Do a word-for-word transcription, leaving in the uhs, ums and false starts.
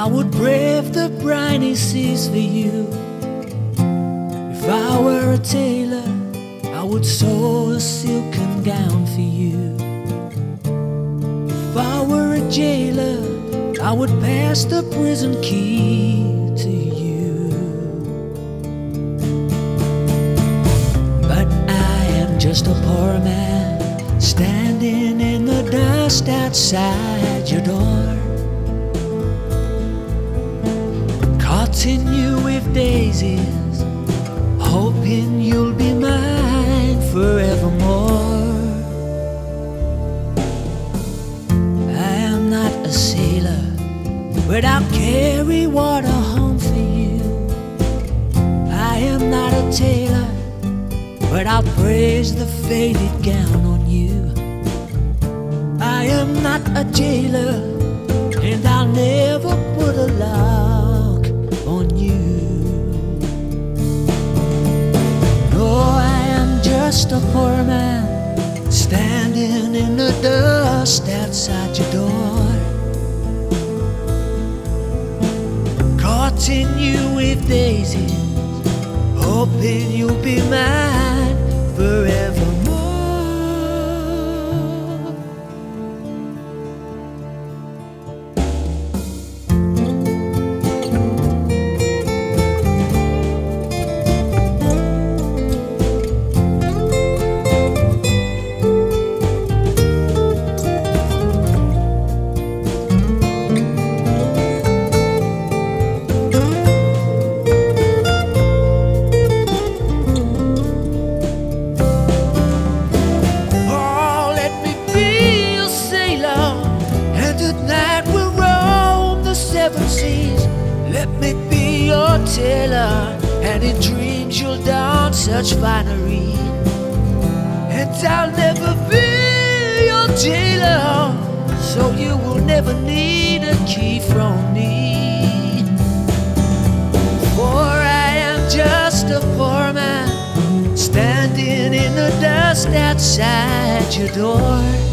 I would brave the briny seas for you. If I were a tailor, I would sew a silken gown for you. If I were a jailer, I would pass the prison key to you. But I am just a poor man, standing in the dust outside your door, caught in you with daisies, hoping you'll be mine forevermore. I am not a sailor, but I'll carry water home for you. I am not a tailor, but I'll praise the faded gown on you. I am not a jailer, and I'll never put a lock on you. No, I am just a poor man, standing in the dust outside your door, caught in you with daisies, hoping you'll be mine forevermore. Seven seas, let me be your tailor, and in dreams you'll don such finery. And I'll never be your jailer, so you will never need a key from me. For I am just a poor man, standing in the dust outside your door,